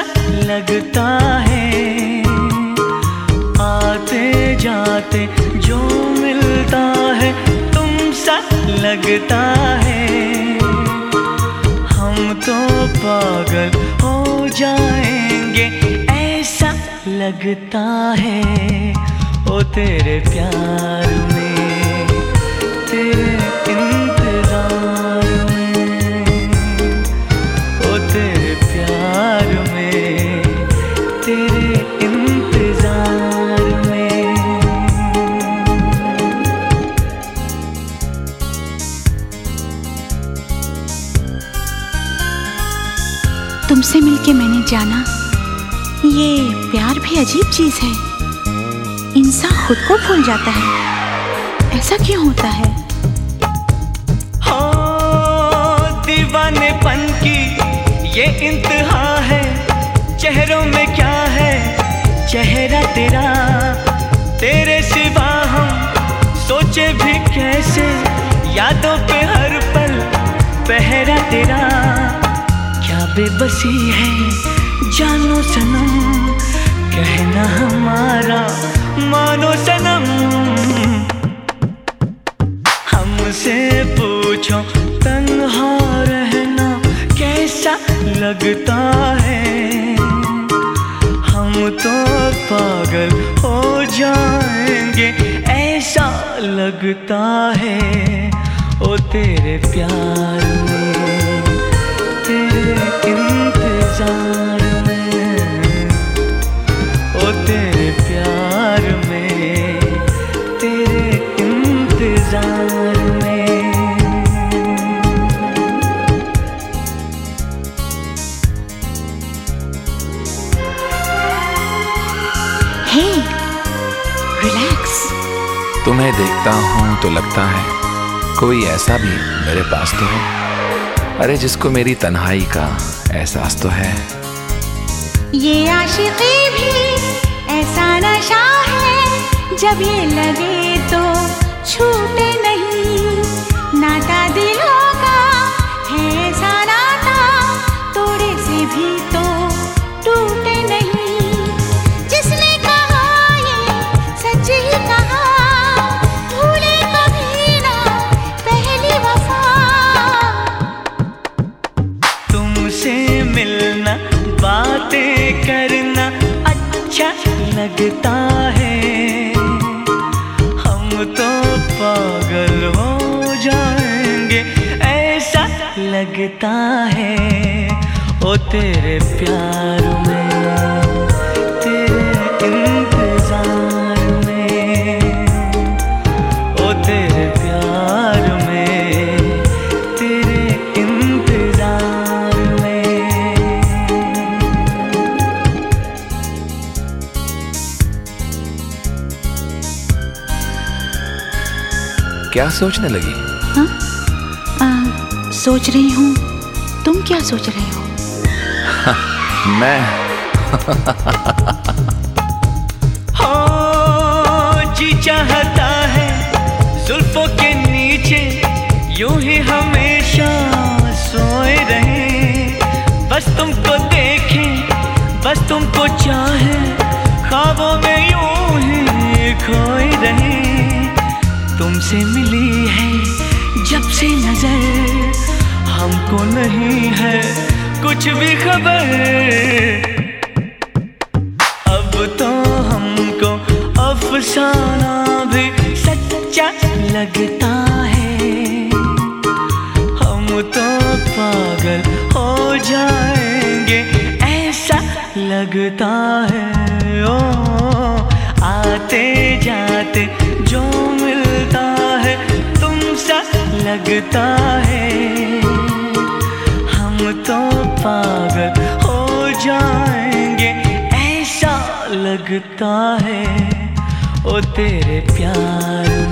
लगता है, आते जाते जो मिलता है तुमसा लगता है। हम तो पागल हो जाएंगे ऐसा लगता है। ओ तेरे प्यार में, तेरे इंतजार में, ओ तेरे प्यार में, तेरे इंतजार में। तुमसे मिलके मैंने जाना ये प्यार भी अजीब चीज है। इंसान खुद को भूल जाता है, ऐसा क्यों होता है? हो दीवानेपन की ये इंतहा है। चेहरों में क्या है चेहरा तेरा, तेरे सिवा हम सोचे भी कैसे। यादों पे हर पल पहरा तेरा, क्या बेबसी है जानो सनम। कहना हमारा मानो सनम। हमसे पूछो तन्हा रहना कैसा लगता है। हम तो पागल हो जाएंगे ऐसा लगता है। ओ तेरे प्यार में, तेरे इंतजार में, ओ तेरे प्यार में, तेरे इंतजार में। Hey, relax. तुम्हें देखता हूँ तो लगता है कोई ऐसा भी मेरे पास तो है। अरे जिसको मेरी तन्हाई का एहसास तो है। ये आशिकी भी ऐसा नशा है, जब ये लगे तो छूटे नहीं। नाता दिलों का है ऐसा नाता, तोड़े से भी तो टूटे नहीं। जिसने कहा ये सच ही कहा, भूले कभी ना पहली वफा। तुमसे मिलना बातें करना अच्छा लगता है। हम तो पागल हो जाएंगे ऐसा लगता है। ओ तेरे प्यार में, तेरे इंतजार में, ओ तेरे प्यार में, तेरे इंतजार में। क्या सोचने लगी? हाँ? सोच रही हूँ, तुम क्या सोच रहे हो? मैं हो जी चाहता है जुल्फों के नीचे यूं ही हमेशा सोए रहे। बस तुमको देखें, बस तुमको चाहें, ख्वाबों में यूं ही खोए रहे। तुमसे मिली है जब से नजर, हमको नहीं है कुछ भी खबर। अब तो हमको अफसाना भी सच्चा लगता है। हम तो पागल हो जाएंगे ऐसा लगता है। ओ आते जाते जो मिलता है तुमसा लगता है। हम तो पागल हो जाएंगे ऐसा लगता है। ओ तेरे प्यार